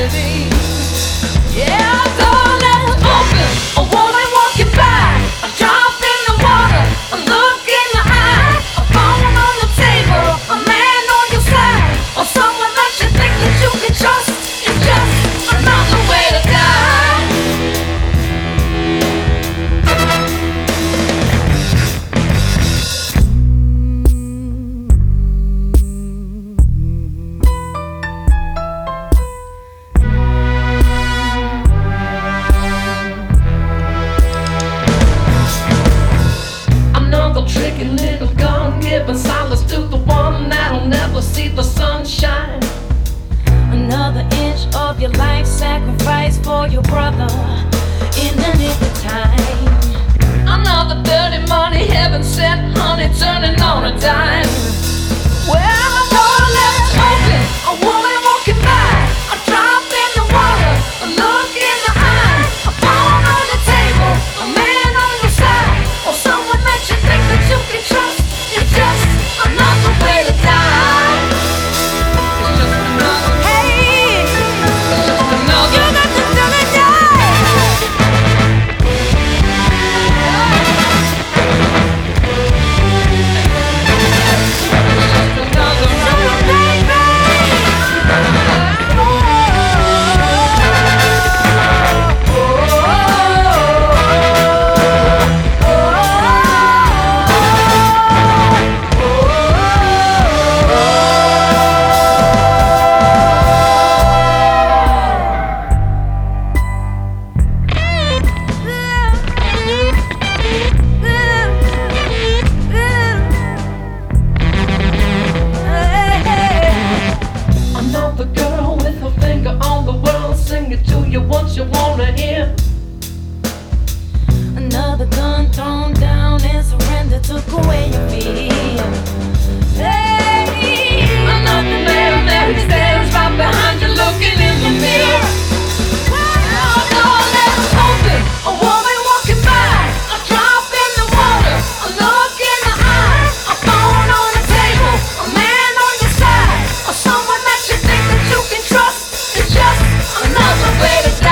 tragedy. Yeah, door left open, a woman walking by, a drop in the water, a look in the eye, a phone on the table, a man on your side, or someone that you think that you can trust. It's just another way to die. Another tricky little gun giving solace to the one that'll never see the sunshine. Another inch of your life sacrifice for your brother in the nick of time. Another dirty money, heaven sent honey turning on a dime. Well, the door left open, a woman walking by, a drop in the water, a look in the eye, a phone on the table, a man on your side, or someone that you think that you can trust. It's just another way to die. It's just another. Hey, It's just another. you got to tell it, Another girl with her finger on the world, singing to you what you wanna hear. another gun thrown down and surrender took away your fear. Hey, Another man there, he stands right behind you, looking in the mirror. A door left open, a woman walking by, a drop in the water, a look in the eye, a phone on the table, a man on your side, or someone that you think that you can trust. It's just another way to die.